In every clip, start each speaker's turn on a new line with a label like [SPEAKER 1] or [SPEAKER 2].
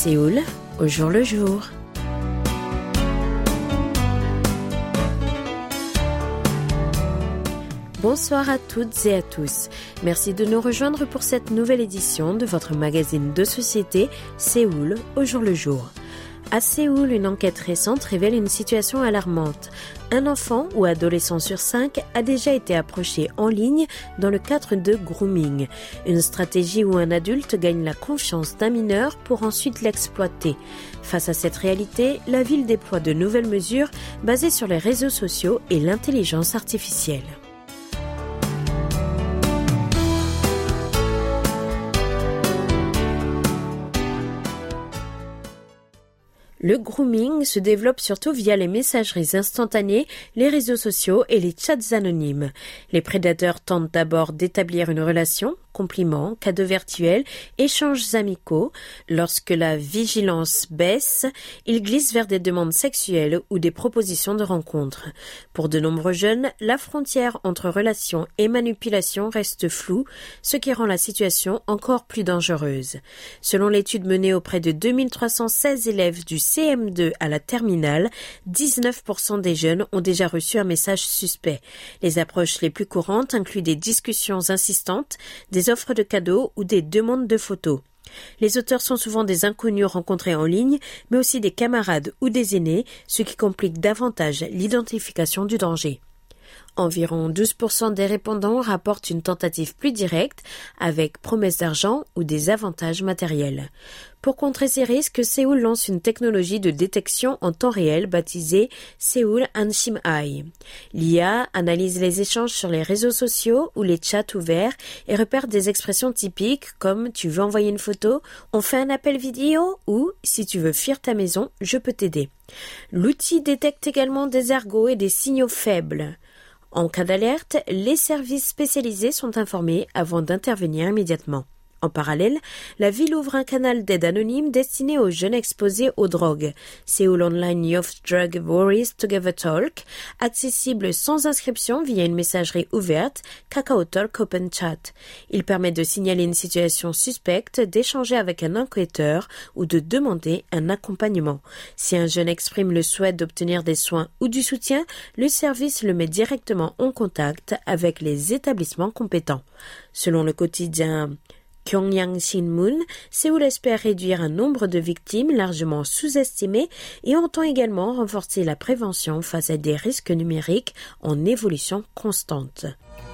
[SPEAKER 1] Séoul, au jour le jour. Bonsoir à toutes et à tous. Merci de nous rejoindre pour cette nouvelle édition de votre magazine de société Séoul, au jour le jour. À Séoul, une enquête récente révèle une situation alarmante. Un enfant ou adolescent sur 5 a déjà été approché en ligne dans le cadre de grooming, une stratégie où un adulte gagne la confiance d'un mineur pour ensuite l'exploiter. Face à cette réalité, la ville déploie de nouvelles mesures basées sur les réseaux sociaux et l'intelligence artificielle. Le grooming se développe surtout via les messageries instantanées, les réseaux sociaux et les chats anonymes. Les prédateurs tentent d'abord d'établir une relation, compliments, cadeaux virtuels, échanges amicaux. Lorsque la vigilance baisse, ils glissent vers des demandes sexuelles ou des propositions de rencontres. Pour de nombreux jeunes, la frontière entre relation et manipulation reste floue, ce qui rend la situation encore plus dangereuse. Selon l'étude menée auprès de 2316 élèves du CM2 à la terminale, 19% des jeunes ont déjà reçu un message suspect. Les approches les plus courantes incluent des discussions insistantes, des offres de cadeaux ou des demandes de photos. Les auteurs sont souvent des inconnus rencontrés en ligne, mais aussi des camarades ou des aînés, ce qui complique davantage l'identification du danger. Environ 12% des répondants rapportent une tentative plus directe, avec promesse d'argent ou des avantages matériels. Pour contrer ces risques, Séoul lance une technologie de détection en temps réel baptisée Séoul Anshim Eye. L'IA analyse les échanges sur les réseaux sociaux ou les chats ouverts et repère des expressions typiques comme « tu veux envoyer une photo »,« on fait un appel vidéo » ou « si tu veux fuir ta maison, je peux t'aider ». L'outil détecte également des argots et des signaux faibles. En cas d'alerte, les services spécialisés sont informés avant d'intervenir immédiatement. En parallèle, la ville ouvre un canal d'aide anonyme destiné aux jeunes exposés aux drogues, Seoul Online Youth Drug Worries Together Talk, accessible sans inscription via une messagerie ouverte, KakaoTalk Open Chat. Il permet de signaler une situation suspecte, d'échanger avec un enquêteur ou de demander un accompagnement. Si un jeune exprime le souhait d'obtenir des soins ou du soutien, le service le met directement en contact avec les établissements compétents. Selon le quotidien Gyeongyang Shinmun, Séoul espère réduire un nombre de victimes largement sous-estimé et entend également renforcer la prévention face à des risques numériques en évolution constante.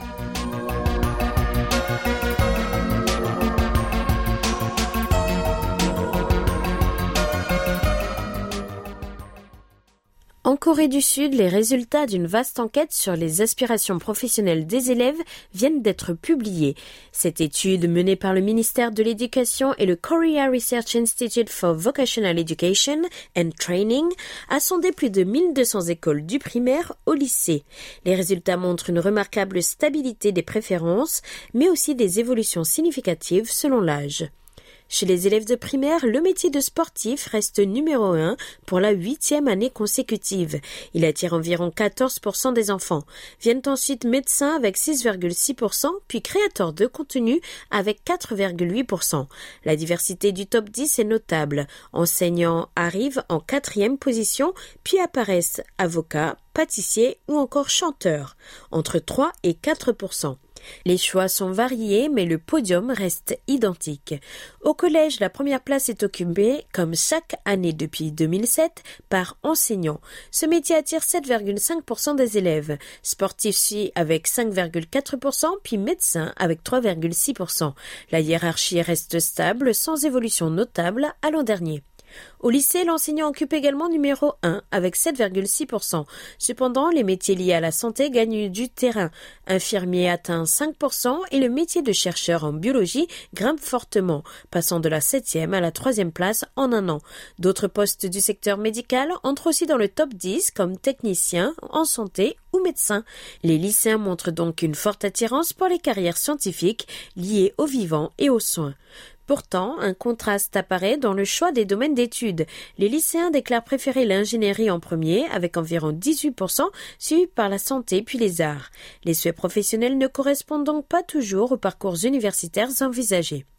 [SPEAKER 1] En Corée du Sud, les résultats d'une vaste enquête sur les aspirations professionnelles des élèves viennent d'être publiés. Cette étude, menée par le ministère de l'Éducation et le Korea Research Institute for Vocational Education and Training, a sondé plus de 1200 écoles du primaire au lycée. Les résultats montrent une remarquable stabilité des préférences, mais aussi des évolutions significatives selon l'âge. Chez les élèves de primaire, le métier de sportif reste numéro 1 pour la 8e année consécutive. Il attire environ 14% des enfants. Viennent ensuite médecins avec 6,6%, puis créateurs de contenu avec 4,8%. La diversité du top 10 est notable. Enseignants arrivent en 4e position, puis apparaissent avocats, pâtissiers ou encore chanteurs, entre 3 et 4%. Les choix sont variés, mais le podium reste identique. Au collège, la première place est occupée, comme chaque année depuis 2007, par enseignant. Ce métier attire 7,5% des élèves. Sportif suit avec 5,4%, puis médecin avec 3,6%. La hiérarchie reste stable, sans évolution notable à l'an dernier. Au lycée, l'enseignant occupe également numéro 1 avec 7,6%. Cependant, les métiers liés à la santé gagnent du terrain. Infirmier atteint 5% et le métier de chercheur en biologie grimpe fortement, passant de la 7e à la 3e place en un an. D'autres postes du secteur médical entrent aussi dans le top 10 comme technicien en santé ou médecin. Les lycéens montrent donc une forte attirance pour les carrières scientifiques liées au vivant et aux soins. Pourtant, un contraste apparaît dans le choix des domaines d'études. Les lycéens déclarent préférer l'ingénierie en premier, avec environ 18%, suivi par la santé puis les arts. Les souhaits professionnels ne correspondent donc pas toujours aux parcours universitaires envisagés.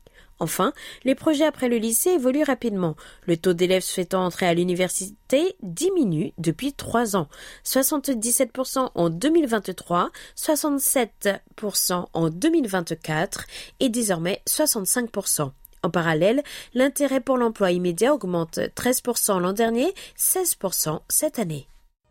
[SPEAKER 1] Enfin, les projets après le lycée évoluent rapidement. Le taux d'élèves souhaitant entrer à l'université diminue depuis 3 ans. 77% en 2023, 67% en 2024 et désormais 65%. En parallèle, l'intérêt pour l'emploi immédiat augmente 13% l'an dernier, 16% cette année.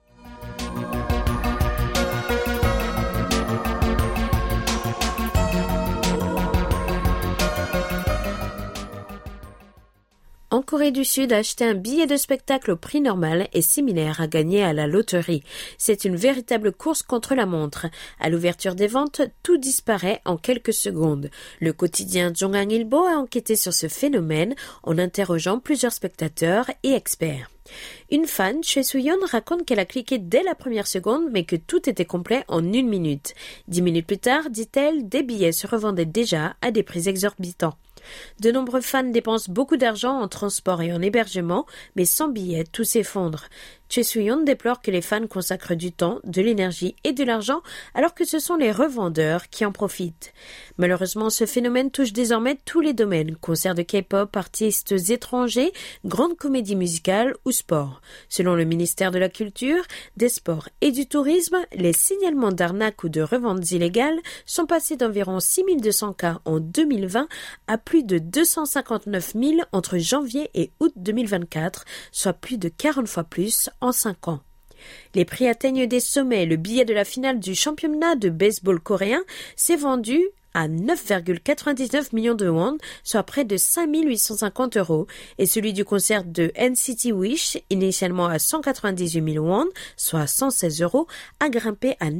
[SPEAKER 1] En Corée du Sud, acheter un billet de spectacle au prix normal est similaire à gagner à la loterie. C'est une véritable course contre la montre. À l'ouverture des ventes, tout disparaît en quelques secondes. Le quotidien Jongang-ilbo a enquêté sur ce phénomène en interrogeant plusieurs spectateurs et experts. Une fan, Choi Soo-yeon, raconte qu'elle a cliqué dès la première seconde mais que tout était complet en 1 minute. 10 minutes plus tard, dit-elle, des billets se revendaient déjà à des prix exorbitants. De nombreux fans dépensent beaucoup d'argent en transport et en hébergement, mais sans billets, tout s'effondre. Choi Soo-yeon déplore que les fans consacrent du temps, de l'énergie et de l'argent, alors que ce sont les revendeurs qui en profitent. Malheureusement, ce phénomène touche désormais tous les domaines, concerts de K-pop, artistes étrangers, grandes comédies musicales ou sport. Selon le ministère de la Culture, des Sports et du Tourisme, les signalements d'arnaques ou de reventes illégales sont passés d'environ 6200 cas en 2020 à plus de 259 000 entre janvier et août 2024, soit plus de 40 fois plus en 5 ans. Les prix atteignent des sommets. Le billet de la finale du championnat de baseball coréen s'est vendu à 9,99 millions de won, soit près de 5 850 €, et celui du concert de NCT Wish, initialement à 198 000 won, soit 116 €, a grimpé à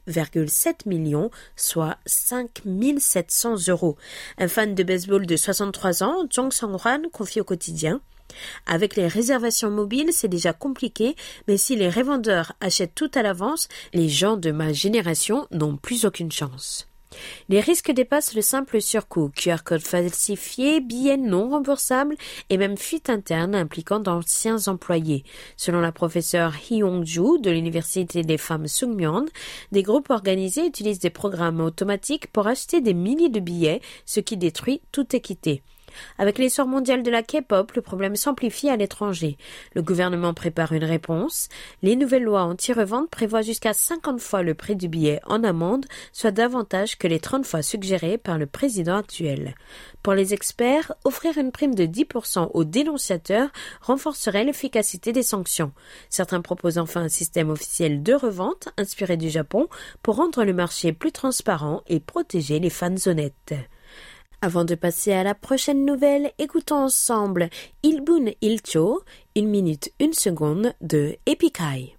[SPEAKER 1] 9,7 millions, soit 5 700 €. Un fan de baseball de 63 ans, Jong Sung-hwan, confie au quotidien: avec les réservations mobiles, c'est déjà compliqué, mais si les revendeurs achètent tout à l'avance, les gens de ma génération n'ont plus aucune chance. Les risques dépassent le simple surcoût, QR code falsifié, billets non remboursables et même fuite interne impliquant d'anciens employés. Selon la professeure Hee Yong-ju de l'Université des femmes Sungmyeon, des groupes organisés utilisent des programmes automatiques pour acheter des milliers de billets, ce qui détruit toute équité. Avec l'essor mondial de la K-pop, le problème s'amplifie à l'étranger. Le gouvernement prépare une réponse. Les nouvelles lois anti-revente prévoient jusqu'à 50 fois le prix du billet en amende, soit davantage que les 30 fois suggérés par le président actuel. Pour les experts, offrir une prime de 10% aux dénonciateurs renforcerait l'efficacité des sanctions. Certains proposent enfin un système officiel de revente inspiré du Japon pour rendre le marché plus transparent et protéger les fans honnêtes. Avant de passer à la prochaine nouvelle, écoutons ensemble Ilbun Ilcho, 1 minute 1 seconde de Epikai.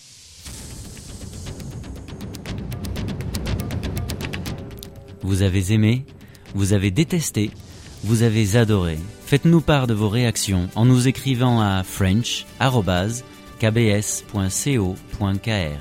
[SPEAKER 2] Vous avez aimé, vous avez détesté, vous avez adoré. Faites-nous part de vos réactions en nous écrivant à french@kbs.co.kr.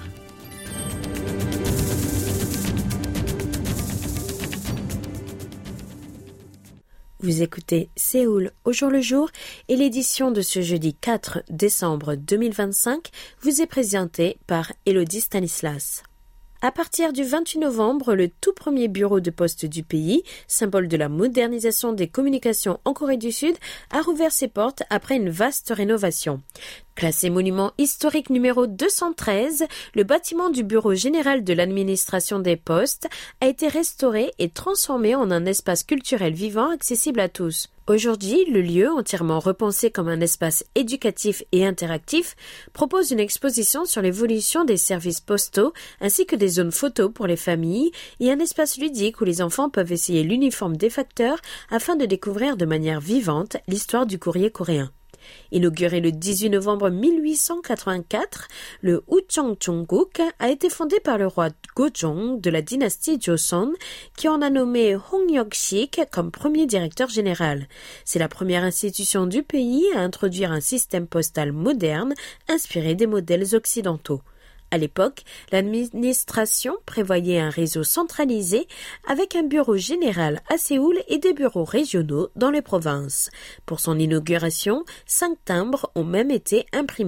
[SPEAKER 1] Vous écoutez Séoul au jour le jour et l'édition de ce jeudi 4 décembre 2025 vous est présentée par Elodie Stanislas. À partir du 28 novembre, le tout premier bureau de poste du pays, symbole de la modernisation des communications en Corée du Sud, a rouvert ses portes après une vaste rénovation. Classé monument historique numéro 213, le bâtiment du bureau général de l'administration des postes a été restauré et transformé en un espace culturel vivant accessible à tous. Aujourd'hui, le lieu, entièrement repensé comme un espace éducatif et interactif, propose une exposition sur l'évolution des services postaux ainsi que des zones photos pour les familles et un espace ludique où les enfants peuvent essayer l'uniforme des facteurs afin de découvrir de manière vivante l'histoire du courrier coréen. Inauguré le 18 novembre 1884, le Uchong Chongguk a été fondé par le roi Gojong de la dynastie Joseon, qui en a nommé Hong Hyuk-sik comme premier directeur général. C'est la première institution du pays à introduire un système postal moderne inspiré des modèles occidentaux. À l'époque, l'administration prévoyait un réseau centralisé avec un bureau général à Séoul et des bureaux régionaux dans les provinces. Pour son inauguration, 5 timbres ont même été imprimés.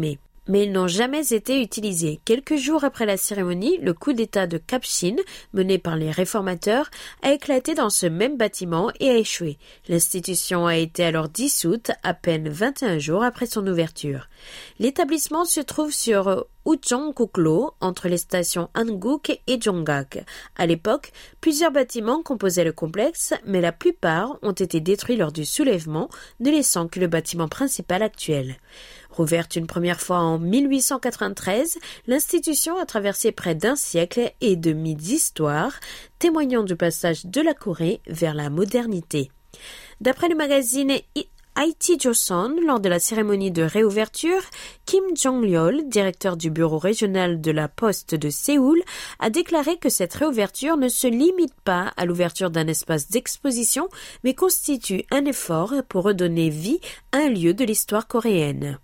[SPEAKER 1] mais ils n'ont jamais été utilisés. Quelques jours après la cérémonie, le coup d'État de Cap-Shin, mené par les réformateurs, a éclaté dans ce même bâtiment et a échoué. L'institution a été alors dissoute à peine 21 jours après son ouverture. L'établissement se trouve sur Ucheongguk-lo, entre les stations Hanguk et Jongak. À l'époque, plusieurs bâtiments composaient le complexe, mais la plupart ont été détruits lors du soulèvement, ne laissant que le bâtiment principal actuel. Rouverte une première fois en 1893, l'institution a traversé près d'un siècle et demi d'histoire, témoignant du passage de la Corée vers la modernité. D'après le magazine IT Joseon, lors de la cérémonie de réouverture, Kim Jong-lyol, directeur du bureau régional de la Poste de Séoul, a déclaré que cette réouverture ne se limite pas à l'ouverture d'un espace d'exposition, mais constitue un effort pour redonner vie à un lieu de l'histoire coréenne.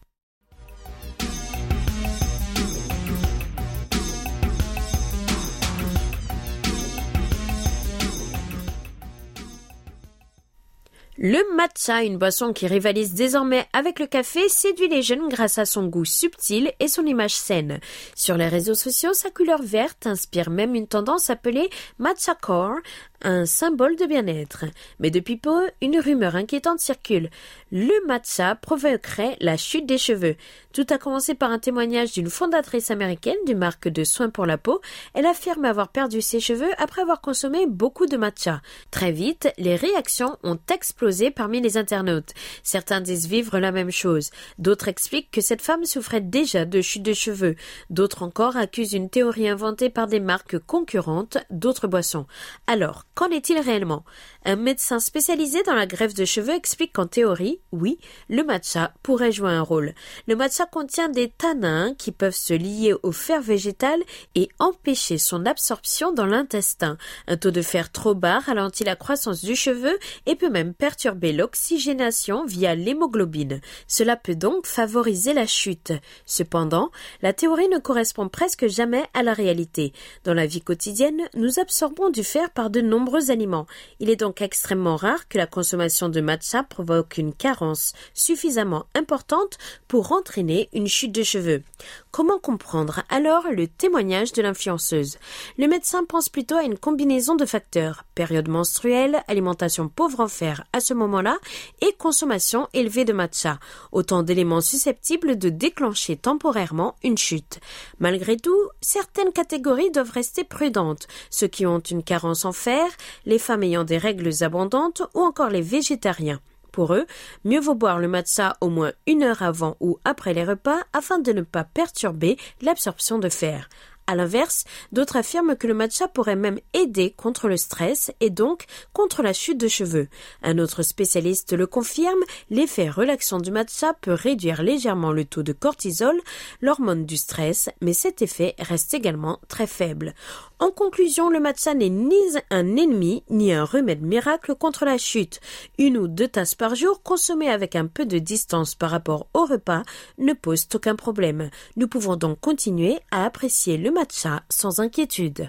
[SPEAKER 1] Le matcha, une boisson qui rivalise désormais avec le café, séduit les jeunes grâce à son goût subtil et son image saine. Sur les réseaux sociaux, sa couleur verte inspire même une tendance appelée matcha core, un symbole de bien-être. Mais depuis peu, une rumeur inquiétante circule. Le matcha provoquerait la chute des cheveux. Tout a commencé par un témoignage d'une fondatrice américaine d'une marque de soins pour la peau. Elle affirme avoir perdu ses cheveux après avoir consommé beaucoup de matcha. Très vite, les réactions ont explosé parmi les internautes. Certains disent vivre la même chose. D'autres expliquent que cette femme souffrait déjà de chute de cheveux. D'autres encore accusent une théorie inventée par des marques concurrentes d'autres boissons. Alors, qu'en est-il réellement? Un médecin spécialisé dans la greffe de cheveux explique qu'en théorie, oui, le matcha pourrait jouer un rôle. Le matcha contient des tanins qui peuvent se lier au fer végétal et empêcher son absorption dans l'intestin. Un taux de fer trop bas ralentit la croissance du cheveu et peut même perturber l'oxygénation via l'hémoglobine. Cela peut donc favoriser la chute. Cependant, la théorie ne correspond presque jamais à la réalité. Dans la vie quotidienne, nous absorbons du fer par de nombreux aliments. Il est donc extrêmement rare que la consommation de matcha provoque une carence suffisamment importante pour entraîner une chute de cheveux. Comment comprendre alors le témoignage de l'influenceuse? Le médecin pense plutôt à une combinaison de facteurs, période menstruelle, alimentation pauvre en fer à ce moment-là et consommation élevée de matcha, autant d'éléments susceptibles de déclencher temporairement une chute. Malgré tout, certaines catégories doivent rester prudentes, ceux qui ont une carence en fer, les femmes ayant des règles abondantes ou encore les végétariens. Pour eux, mieux vaut boire le matcha au moins 1 heure avant ou après les repas afin de ne pas perturber l'absorption de fer. À l'inverse, d'autres affirment que le matcha pourrait même aider contre le stress et donc contre la chute de cheveux. Un autre spécialiste le confirme, l'effet relaxant du matcha peut réduire légèrement le taux de cortisol, l'hormone du stress, mais cet effet reste également très faible. En conclusion, le matcha n'est ni un ennemi ni un remède miracle contre la chute. 1 ou 2 tasses par jour consommées avec un peu de distance par rapport au repas ne posent aucun problème. Nous pouvons donc continuer à apprécier le matcha sans inquiétude.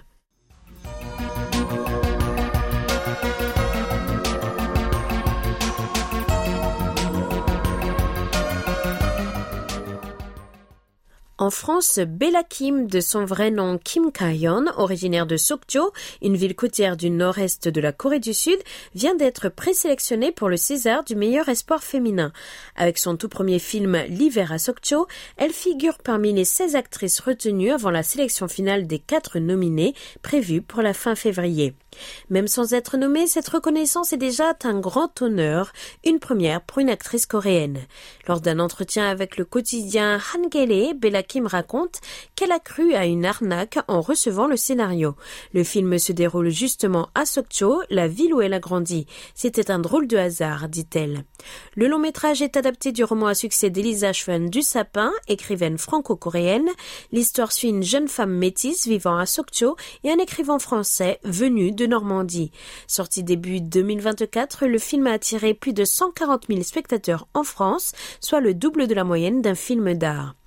[SPEAKER 1] En France, Bella Kim, de son vrai nom Kim Ka-yeon, originaire de Sokcho, une ville côtière du nord-est de la Corée du Sud, vient d'être présélectionnée pour le César du meilleur espoir féminin. Avec son tout premier film L'hiver à Sokcho, elle figure parmi les 16 actrices retenues avant la sélection finale des 4 nominés prévue pour la fin février. Même sans être nommée, cette reconnaissance est déjà un grand honneur, une première pour une actrice coréenne. Lors d'un entretien avec le quotidien Hangele, Bella Kim raconte qu'elle a cru à une arnaque en recevant le scénario. Le film se déroule justement à Sokcho, la ville où elle a grandi. C'était un drôle de hasard, dit-elle. Le long métrage est adapté du roman à succès d'Elisa Schwen du Sapin, écrivaine franco-coréenne. L'histoire suit une jeune femme métisse vivant à Sokcho et un écrivain français venu de Normandie. Sorti début 2024, le film a attiré plus de 140 000 spectateurs en France, soit le double de la moyenne d'un film d'art.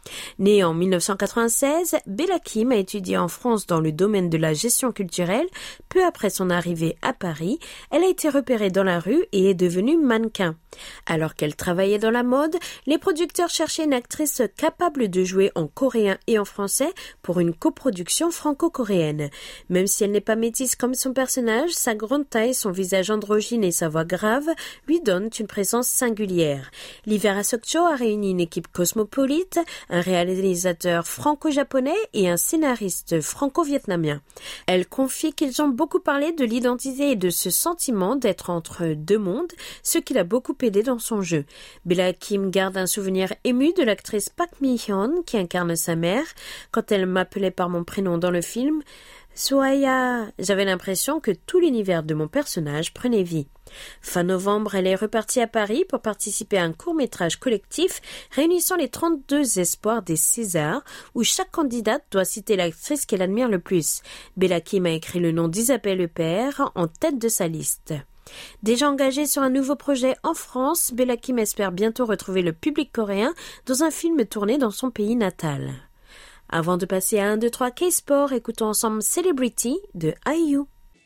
[SPEAKER 1] Née en 1996, Bella Kim a étudié en France dans le domaine de la gestion culturelle. Peu après son arrivée à Paris, elle a été repérée dans la rue et est devenue mannequin. Alors qu'elle travaillait dans la mode, les producteurs cherchaient une actrice capable de jouer en coréen et en français pour une coproduction franco-coréenne. Même si elle n'est pas métisse comme son personnage, sa grande taille, son visage androgyne et sa voix grave lui donnent une présence singulière. Lee Vera-Sok-cho a réuni une équipe cosmopolite, un réalisateur franco-japonais et un scénariste franco-vietnamien. Elle confie qu'ils ont beaucoup parlé de l'identité et de ce sentiment d'être entre deux mondes, ce qui l'a beaucoup aidé dans son jeu. Bella Kim garde un souvenir ému de l'actrice Park Mi-hyun qui incarne sa mère. Quand elle m'appelait par mon prénom dans le film, Soaya, j'avais l'impression que tout l'univers de mon personnage prenait vie. Fin novembre, elle est repartie à Paris pour participer à un court-métrage collectif réunissant les 32 espoirs des Césars, où chaque candidate doit citer l'actrice qu'elle admire le plus. Bella Kim a écrit le nom d'Isabelle Huppert en tête de sa liste. Déjà engagée sur un nouveau projet en France, Bella Kim espère bientôt retrouver le public coréen dans un film tourné dans son pays natal. Avant de passer à 1, 2, 3 K-Sport, écoutons ensemble Celebrity de IU.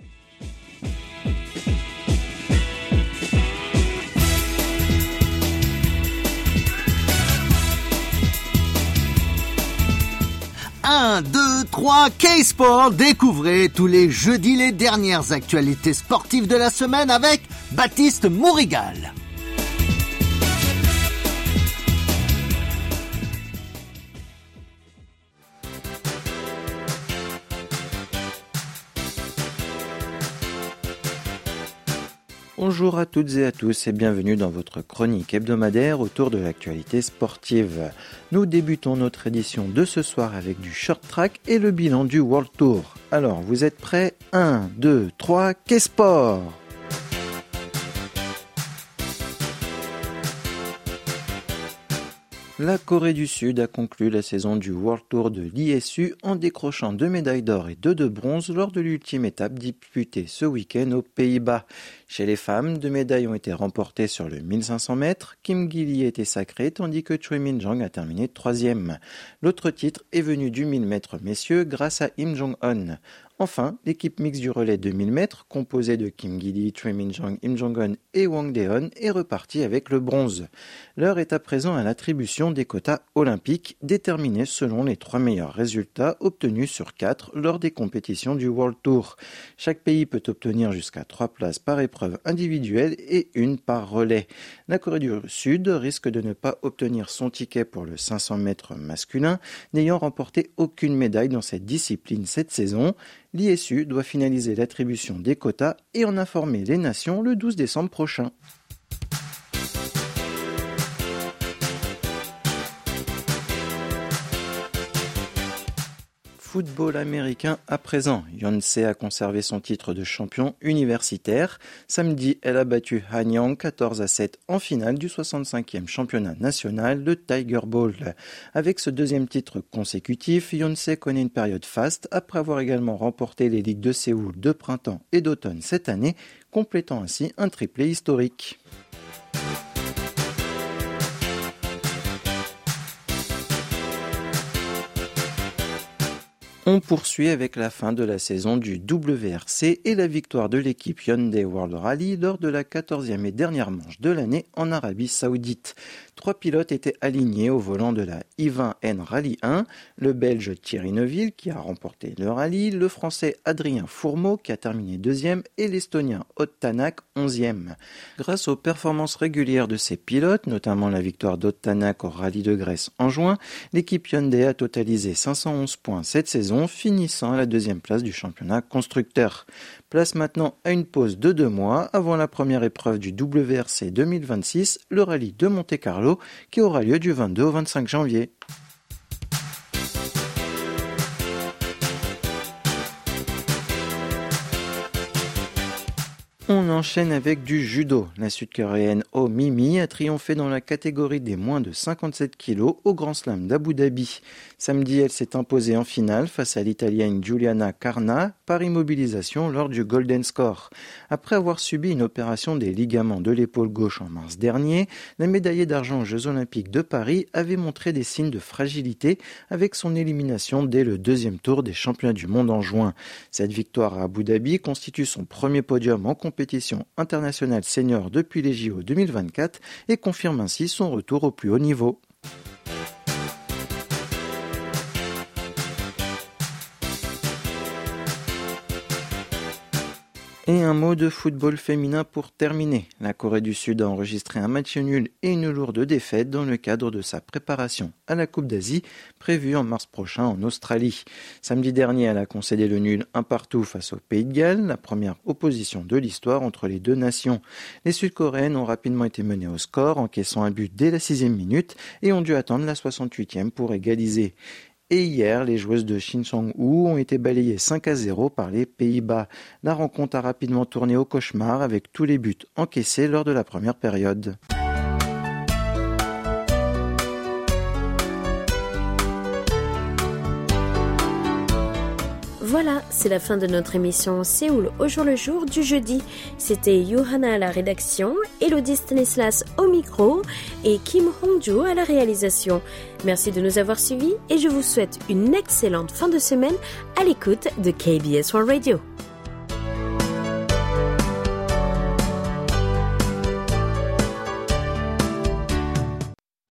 [SPEAKER 3] Un, 2, 3, K-Sport, découvrez tous les jeudis les dernières actualités sportives de la semaine avec Baptiste Mourigal. Bonjour à toutes et à tous et bienvenue dans votre chronique hebdomadaire autour de l'actualité sportive. Nous débutons notre édition de ce soir avec du short track et le bilan du World Tour. Alors, vous êtes prêts ? 1, 2, 3, K-Sport ! La Corée du Sud a conclu la saison du World Tour de l'ISU en décrochant 2 médailles d'or et 2 de bronze lors de l'ultime étape disputée ce week-end aux Pays-Bas. Chez les femmes, 2 médailles ont été remportées sur le 1500 mètres. Kim Gi-lee était sacrée tandis que Choi Min-jang a terminé 3e. L'autre titre est venu du 1000 mètres messieurs grâce à Im Jong-un. Enfin, l'équipe mixte du relais 2000 mètres, composée de Kim Gi-lee, Choi Min-jang, Im Jong-un et Wang Dae-eun, est repartie avec le bronze. L'heure est à présent à l'attribution des quotas olympiques, déterminés selon les 3 meilleurs résultats obtenus sur 4 lors des compétitions du World Tour. Chaque pays peut obtenir jusqu'à 3 places par épreuve individuelle et 1 par relais. La Corée du Sud risque de ne pas obtenir son ticket pour le 500 mètres masculin, n'ayant remporté aucune médaille dans cette discipline cette saison. L'ISU doit finaliser l'attribution des quotas et en informer les nations le 12 décembre prochain. Football américain à présent. Beyoncé a conservé son titre de champion universitaire. Samedi, elle a battu Hanyang 14-7 en finale du 65e championnat national de Tiger Bowl. Avec ce deuxième titre consécutif, Beyoncé connaît une période faste après avoir également remporté les ligues de Séoul de printemps et d'automne cette année, complétant ainsi un triplé historique. On poursuit avec la fin de la saison du WRC et la victoire de l'équipe Hyundai World Rally lors de la 14e et dernière manche de l'année en Arabie Saoudite. 3 pilotes étaient alignés au volant de la I20N Rally 1, le Belge Thierry Neuville qui a remporté le rallye, le Français Adrien Fourmeau qui a terminé 2e et l'Estonien Ott Tänak 11e. Grâce aux performances régulières de ces pilotes, notamment la victoire d'Ott Tänak au Rallye de Grèce en juin, l'équipe Hyundai a totalisé 511 points cette saison, finissant à la 2e place du championnat constructeur. Place maintenant à une pause de 2 mois avant la première épreuve du WRC 2026, le rallye de Monte-Carlo, qui aura lieu du 22 au 25 janvier. On enchaîne avec du judo. La sud-coréenne Oh Mimi a triomphé dans la catégorie des moins de 57 kg au Grand Slam d'Abu Dhabi. Samedi, elle s'est imposée en finale face à l'Italienne Giuliana Carna par immobilisation lors du Golden Score. Après avoir subi une opération des ligaments de l'épaule gauche en mars dernier, la médaillée d'argent aux Jeux Olympiques de Paris avait montré des signes de fragilité avec son élimination dès le deuxième tour des championnats du monde en juin. Cette victoire à Abu Dhabi constitue son premier podium en compétition internationale senior depuis les JO 2024 et confirme ainsi son retour au plus haut niveau. Et un mot de football féminin pour terminer. La Corée du Sud a enregistré un match nul et une lourde défaite dans le cadre de sa préparation à la Coupe d'Asie prévue en mars prochain en Australie. Samedi dernier, elle a concédé le nul 1-1 face au Pays de Galles, la première opposition de l'histoire entre les deux nations. Les Sud-Coréennes ont rapidement été menées au score, encaissant un but dès la 6e minute et ont dû attendre la 68e pour égaliser. Et hier, les joueuses de Shin Sang-woo ont été balayées 5-0 par les Pays-Bas. La rencontre a rapidement tourné au cauchemar avec tous les buts encaissés lors de la première période.
[SPEAKER 1] Voilà, c'est la fin de notre émission Séoul au jour le jour du jeudi. C'était Johanna à la rédaction, Elodie Stanislas au micro et Kim Hongju à la réalisation. Merci de nous avoir suivis et je vous souhaite une excellente fin de semaine à l'écoute de KBS One Radio.